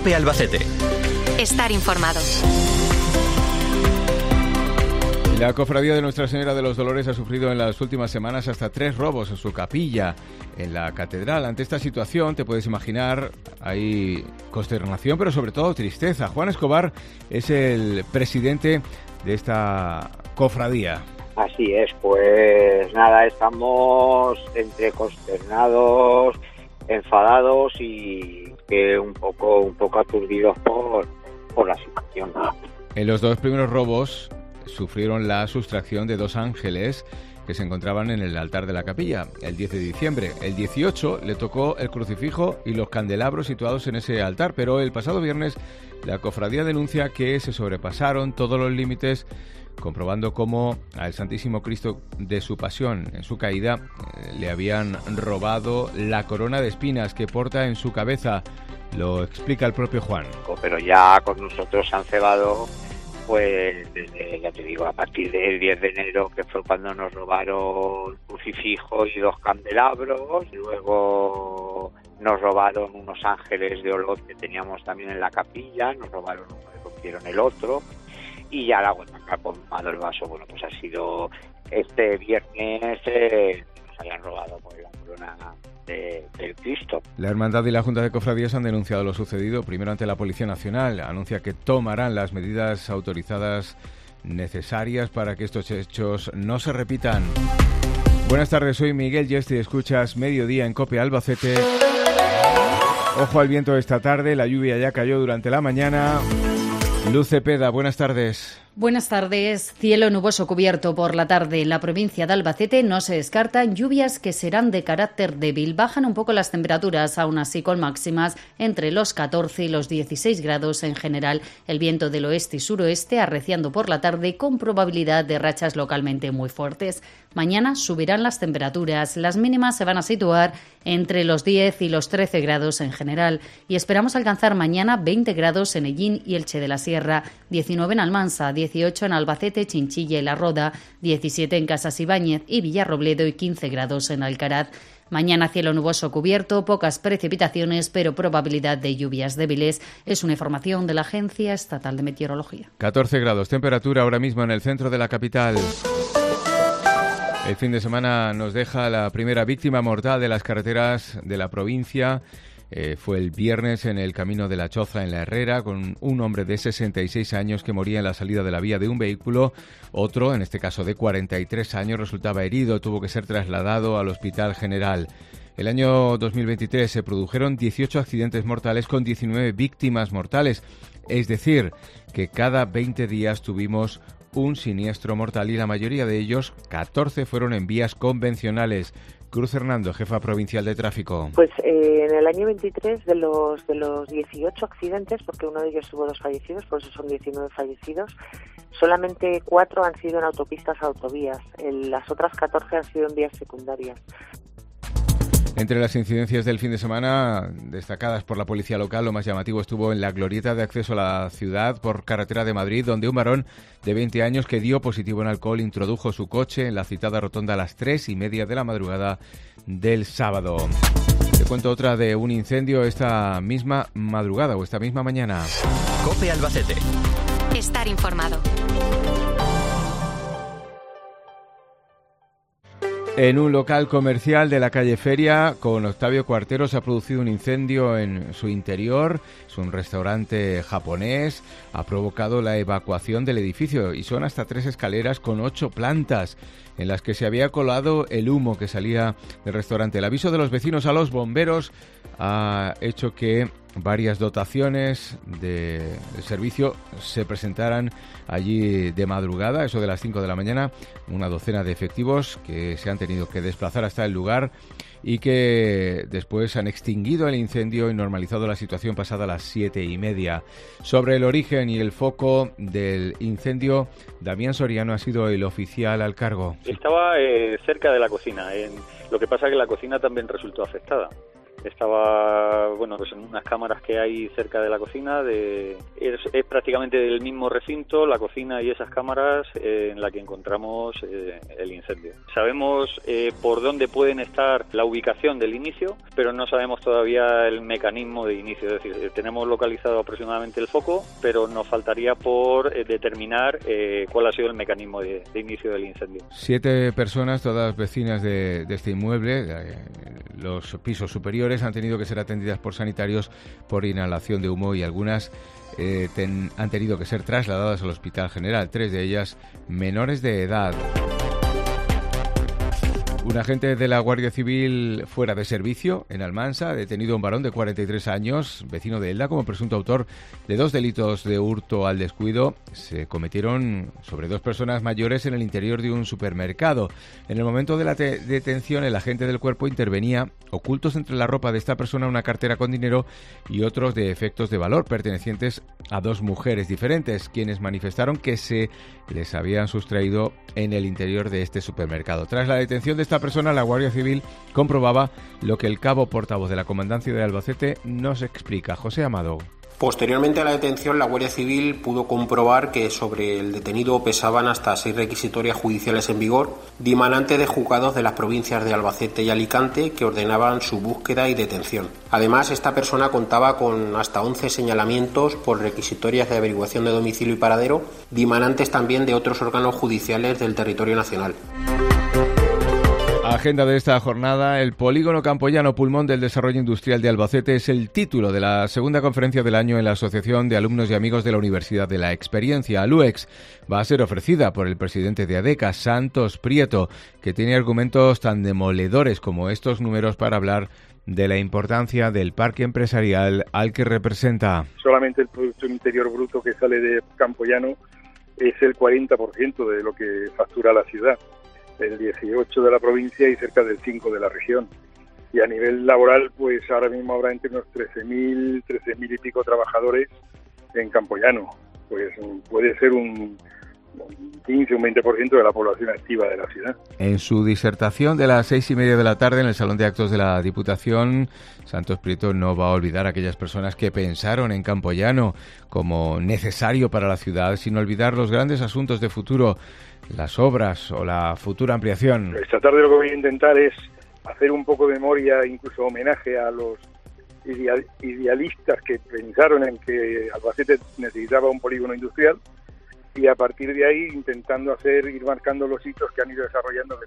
COPE Albacete. Estar informado. La cofradía de Nuestra Señora de los Dolores ha sufrido en las últimas semanas hasta 3 robos en su capilla, en la catedral. Ante esta situación, te puedes imaginar, hay consternación, pero sobre todo tristeza. Juan Escobar es el presidente de esta cofradía. Así es, pues nada, estamos entre consternados, enfadados y que un poco aturdidos por la situación. En los 2 primeros robos sufrieron la sustracción de 2 ángeles que se encontraban en el altar de la capilla el 10 de diciembre. El 18 le tocó el crucifijo y los candelabros situados en ese altar, pero el pasado viernes la cofradía denuncia que se sobrepasaron todos los límites, comprobando cómo al Santísimo Cristo de su Pasión en su caída le habían robado la corona de espinas que porta en su cabeza. Lo explica el propio Juan. Pero ya con nosotros se han cebado, pues desde, ya te digo, a partir del 10 de enero, que fue cuando nos robaron el crucifijo y 2 candelabros. Pues nos robaron unos ángeles de olor que teníamos también en la capilla, nos robaron uno y rompieron el otro. Y ya la gota que ha colmado el vaso, bueno, pues ha sido este viernes nos hayan robado por la corona del Cristo. La Hermandad y la Junta de Cofradías han denunciado lo sucedido, primero ante la Policía Nacional. Anuncia que tomarán las medidas autorizadas necesarias para que estos hechos no se repitan. Buenas tardes, soy Miguel Yeste y escuchas Mediodía en COPE Albacete. Ojo al viento esta tarde, la lluvia ya cayó durante la mañana. Luz Cepeda, buenas tardes. Buenas tardes. Cielo nuboso cubierto por la tarde. En la provincia de Albacete no se descartan lluvias que serán de carácter débil. Bajan un poco las temperaturas, aún así con máximas entre los 14 y los 16 grados en general. El viento del oeste y suroeste arreciando por la tarde con probabilidad de rachas localmente muy fuertes. Mañana subirán las temperaturas. Las mínimas se van a situar entre los 10 y los 13 grados en general. Y esperamos alcanzar mañana 20 grados en Ellín y Elche de la Sierra, 19 en Almansa, 18 en Albacete, Chinchilla y La Roda, 17 en Casas Ibáñez y Villarrobledo y 15 grados en Alcaraz. Mañana cielo nuboso cubierto, pocas precipitaciones, pero probabilidad de lluvias débiles. Es una información de la Agencia Estatal de Meteorología. 14 grados, temperatura ahora mismo en el centro de la capital. El fin de semana nos deja la primera víctima mortal de las carreteras de la provincia. Fue el viernes en el camino de la Choza en La Herrera, con un hombre de 66 años que moría en la salida de la vía de un vehículo. Otro, en este caso de 43 años, resultaba herido, tuvo que ser trasladado al Hospital General. El año 2023 se produjeron 18 accidentes mortales con 19 víctimas mortales. Es decir, que cada 20 días tuvimos un siniestro mortal y la mayoría de ellos, 14, fueron en vías convencionales. Cruz Hernando, jefa provincial de tráfico. Pues en el año 23 de los 18 accidentes, porque uno de ellos tuvo 2 fallecidos, por eso son 19 fallecidos, solamente 4 han sido en autopistas o autovías. Las otras 14 han sido en vías secundarias. Entre las incidencias del fin de semana, destacadas por la policía local, lo más llamativo estuvo en la glorieta de acceso a la ciudad por carretera de Madrid, donde un varón de 20 años que dio positivo en alcohol introdujo su coche en la citada rotonda a las 3:30 de la madrugada del sábado. Te cuento otra de un incendio esta misma madrugada o esta misma mañana. COPE Albacete. Estar informado. En un local comercial de la calle Feria, con Octavio Cuartero, se ha producido un incendio en su interior. Es un restaurante japonés. Ha provocado la evacuación del edificio y son hasta 3 escaleras con 8 plantas en las que se había colado el humo que salía del restaurante. El aviso de los vecinos a los bomberos ha hecho que varias dotaciones de servicio se presentaran allí de madrugada, eso de las 5 de la mañana, una docena de efectivos que se han tenido que desplazar hasta el lugar y que después han extinguido el incendio y normalizado la situación pasada las 7:30. Sobre el origen y el foco del incendio, Damián Soriano ha sido el oficial al cargo. Estaba cerca de la cocina, lo que pasa es que la cocina también resultó afectada. Estaba, pues en unas cámaras que hay cerca de la cocina, es prácticamente del mismo recinto, la cocina y esas cámaras en la que encontramos el incendio. Sabemos por dónde pueden estar la ubicación del inicio, pero no sabemos todavía el mecanismo de inicio. Es decir, tenemos localizado aproximadamente el foco, pero nos faltaría por determinar cuál ha sido el mecanismo de inicio del incendio. 7 personas, todas vecinas de este inmueble, los pisos superiores, han tenido que ser atendidas por sanitarios por inhalación de humo y algunas han tenido que ser trasladadas al Hospital General, 3 de ellas menores de edad. Un agente de la Guardia Civil fuera de servicio en Almansa ha detenido a un varón de 43 años, vecino de Elda, como presunto autor de 2 delitos de hurto al descuido. Se cometieron sobre 2 personas mayores en el interior de un supermercado. En el momento de la detención, el agente del cuerpo intervenía ocultos entre la ropa de esta persona una cartera con dinero y otros de efectos de valor pertenecientes a 2 mujeres diferentes, quienes manifestaron que se les habían sustraído en el interior de este supermercado. Tras la detención de esta persona, la Guardia Civil comprobaba lo que el cabo portavoz de la Comandancia de Albacete nos explica. José Amado. Posteriormente a la detención, la Guardia Civil pudo comprobar que sobre el detenido pesaban hasta 6 requisitorias judiciales en vigor, dimanantes de juzgados de las provincias de Albacete y Alicante que ordenaban su búsqueda y detención. Además, esta persona contaba con hasta 11 señalamientos por requisitorias de averiguación de domicilio y paradero, dimanantes también de otros órganos judiciales del territorio nacional. Agenda de esta jornada: el Polígono Campoyano, pulmón del desarrollo industrial de Albacete, es el título de la segunda conferencia del año en la Asociación de Alumnos y Amigos de la Universidad de la Experiencia, ALUEX. Va a ser ofrecida por el presidente de ADECA, Santos Prieto, que tiene argumentos tan demoledores como estos números para hablar de la importancia del parque empresarial al que representa. Solamente el Producto Interior Bruto que sale de Campoyano es el 40% de lo que factura la ciudad, el 18% de la provincia y cerca del 5% de la región. Y a nivel laboral, pues ahora mismo habrá entre unos 13.000 y pico trabajadores en Campoyano. Pues puede ser un 15, un 20% de la población activa de la ciudad. En su disertación de las 6:30 de la tarde en el Salón de Actos de la Diputación, Santos Prieto no va a olvidar a aquellas personas que pensaron en Campoyano como necesario para la ciudad, sin olvidar los grandes asuntos de futuro, las obras o la futura ampliación. Esta tarde lo que voy a intentar es hacer un poco de memoria, incluso homenaje a los idealistas que pensaron en que Albacete necesitaba un polígono industrial, y a partir de ahí intentando ir marcando los hitos que han ido desarrollando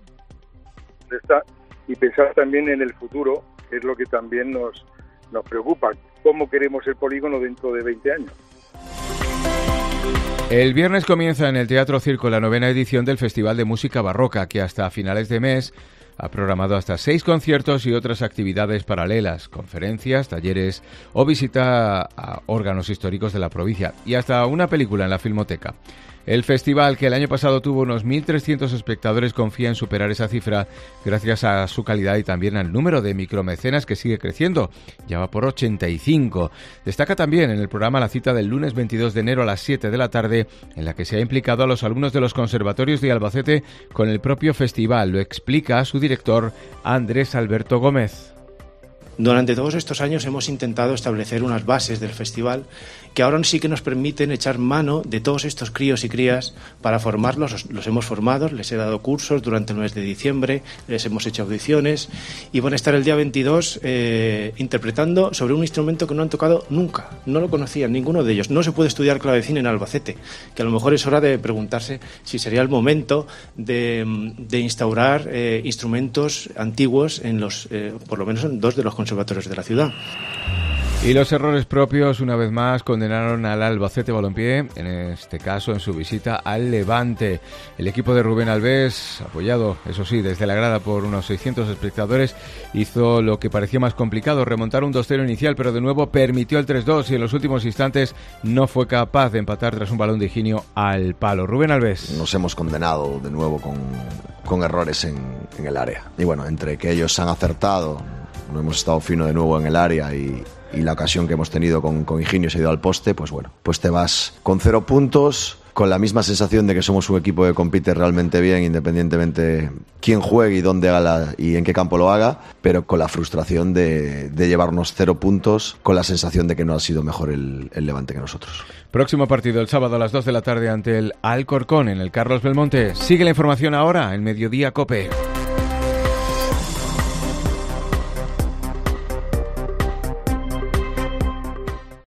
y pensar también en el futuro, que es lo que también nos preocupa, cómo queremos el polígono dentro de 20 años. El viernes comienza en el Teatro Circo la 9ª edición del Festival de Música Barroca, que hasta finales de mes ha programado hasta 6 conciertos y otras actividades paralelas, conferencias, talleres o visita a órganos históricos de la provincia y hasta una película en la Filmoteca. El festival, que el año pasado tuvo unos 1.300 espectadores, confía en superar esa cifra gracias a su calidad y también al número de micromecenas, que sigue creciendo, ya va por 85. Destaca también en el programa la cita del lunes 22 de enero a las 7 de la tarde, en la que se ha implicado a los alumnos de los conservatorios de Albacete con el propio festival. Lo explica su director, Andrés Alberto Gómez. Durante todos estos años hemos intentado establecer unas bases del festival que ahora sí que nos permiten echar mano de todos estos críos y crías para formarlos. Los hemos formado, les he dado cursos durante el mes de diciembre, les hemos hecho audiciones y van a estar el día 22 interpretando sobre un instrumento que no han tocado nunca, no lo conocían ninguno de ellos. No se puede estudiar clavecín en Albacete, que a lo mejor es hora de preguntarse si sería el momento de instaurar instrumentos antiguos en por lo menos en 2 de los conservatorios de la ciudad. Y los errores propios, una vez más, condenaron al Albacete Balompié, en este caso en su visita al Levante. El equipo de Rubén Alves, apoyado, eso sí, desde la grada por unos 600 espectadores, hizo lo que parecía más complicado, remontar un 2-0 inicial, pero de nuevo permitió el 3-2 y en los últimos instantes no fue capaz de empatar tras un balón de Higinio al palo. Rubén Alves. Nos hemos condenado de nuevo con errores en el área. Y bueno, entre que ellos han acertado, no hemos estado fino de nuevo en el área y la ocasión que hemos tenido con Higinio se ha ido al poste, pues bueno, pues te vas con 0 puntos, con la misma sensación de que somos un equipo que compite realmente bien, independientemente quién juegue y dónde haga y en qué campo lo haga, pero con la frustración de llevarnos 0 puntos, con la sensación de que no ha sido mejor el Levante que nosotros. Próximo partido el sábado a las 2 de la tarde ante el Alcorcón en el Carlos Belmonte. Sigue la información ahora en Mediodía COPE.